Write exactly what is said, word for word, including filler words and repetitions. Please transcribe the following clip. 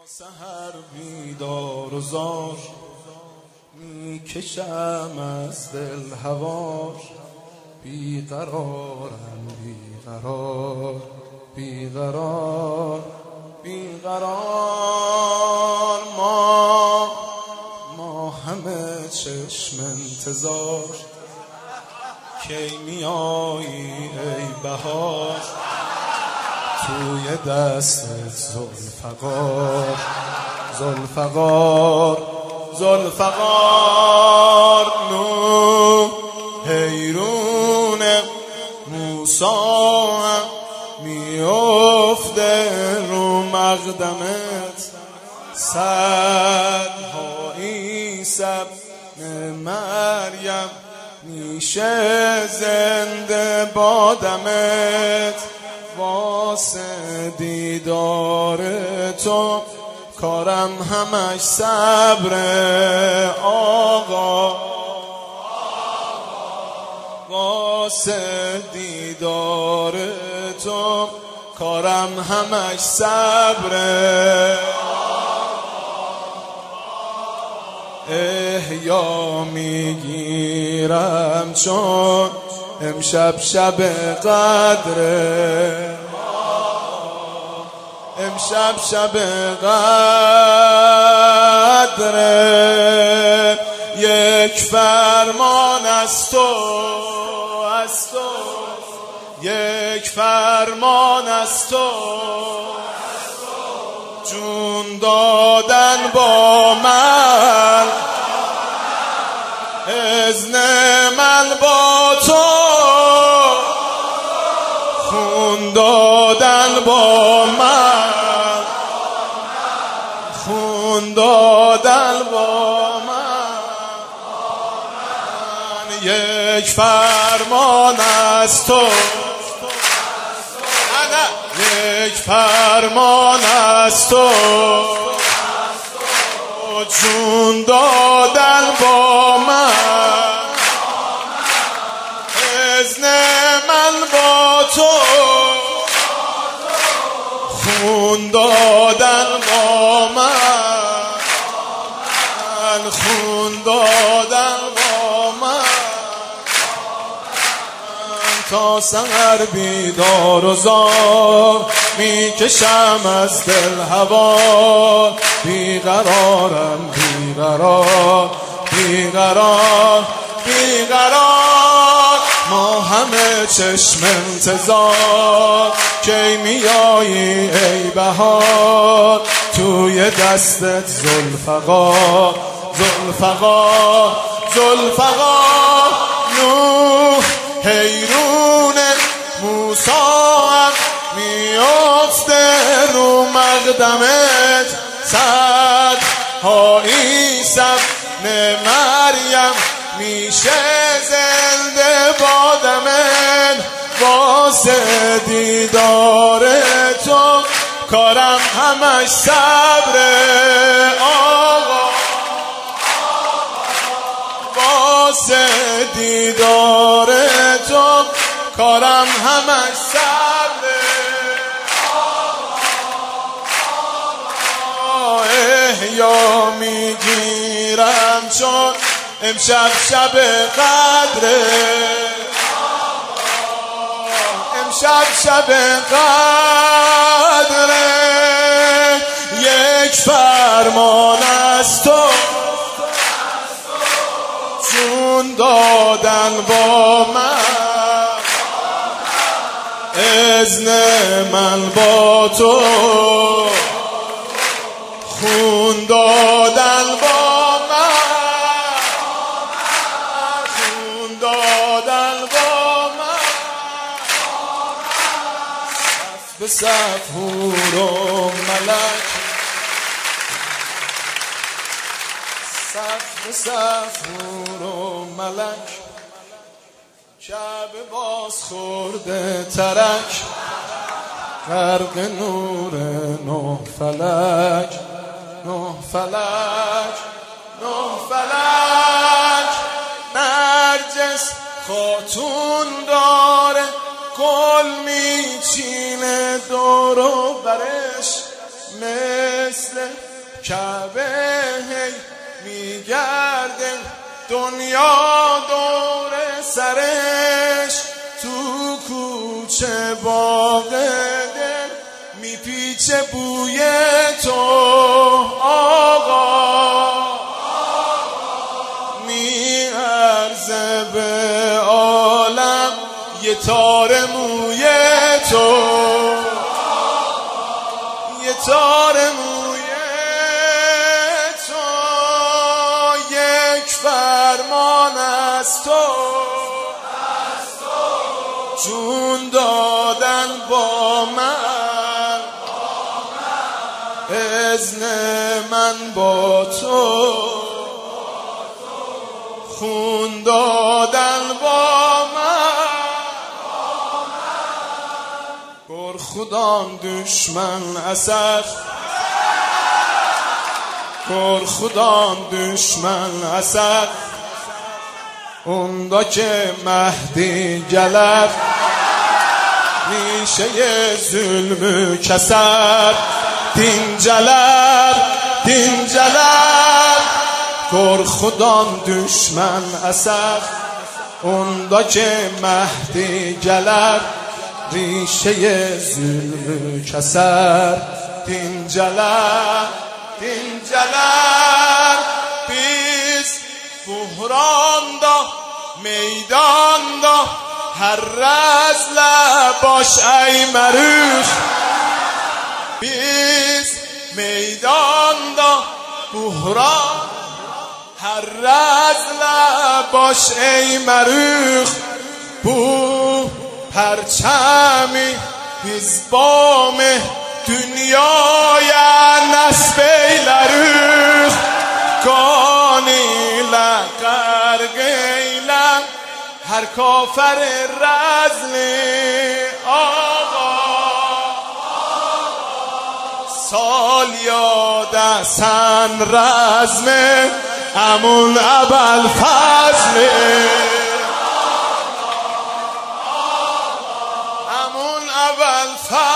سحر بیدار و زار میکشم از دل هوار، بیقرارم بیقرار بیقرار بیقرار. ما ما همه چشم انتظار، کی میایی ای بهار، توی دستت ذوالفقار ذوالفقار ذوالفقار. نو حیرون موسی میفته رو مقدمت، صدها عیسی مریم میشه زنده بادمت. واسه دیدار تو کارم همش صبر آقا، واسه دیدار تو کارم همش صبر. احیا میگیرم چون امشب شب قدره، امشب شب قدره. یک فرمان از تو از تو یک فرمان از تو، جون دادن با من، اذن من با تو، خون دادن با من، خون دادن با من. یک فرمان از تو، یک فرمان از تو، جون دادن با من، اذن من با تو، خون دادن با من، خون دادن با من. تا سحر بیدار و زار میکشم از دل هوار، بیقرارم بیقرار بیقرار بیقرار. ما همه چشم انتظار، کی میایی ای بهار، توی دستت ذوالفقار ذوالفقار ذوالفقار. نوح حیرون موسی میفته رو مقدمت، صدها عیسی مریم میشه زنده بادمت. واسه دیدار تو کارم همش صبر آقا، واسه دیدار تو کارم همش صبر. احیا میگیرم چون امشب شب قدره، امشب شب قدره. یک فرمان از تو، جون دادن با من، اذن من با تو، خون دادن با من، خون دادن با من. صف به صف حور و ملک، صف به صف حور و ملک، کعبه باز خورده ترک، غرق نور نه فلک نه فلک نه فلک. نرجس خاتون داره گل میچینه دور و برش، مثل مثل کعبه هی میگرده دنیا دور سرش، تو کوچه باغ دل میپیچه بوی تو آقا، میارزه به عالم یه تار موی تو، یه تار موی تو، یک فرمان از تو، جون دادن با من، اذن من با تو، خون دادن با من. گر خودم دشمن اسد، گر خودم دشمن اسد، اوندا که مهدی گلر ریشه ظلم کسر، دین جلر دین جلر. گر خودم دشمن اسد، اوندا که مهدی گلر ریشه ظلم کسر، دین جلر دین جلر. بیز بحران دا میدان دا هر رز لباش ای مروخ، بیز میدان دا بحران هر رز لباش ای مروخ، بو پرچمی هزبام دنیای نسبیلروخ، کانی لقرگیلم هر کافر رزلی آقا، سال یاد سن رزمه امون ابل فضله، امون ابل فضله.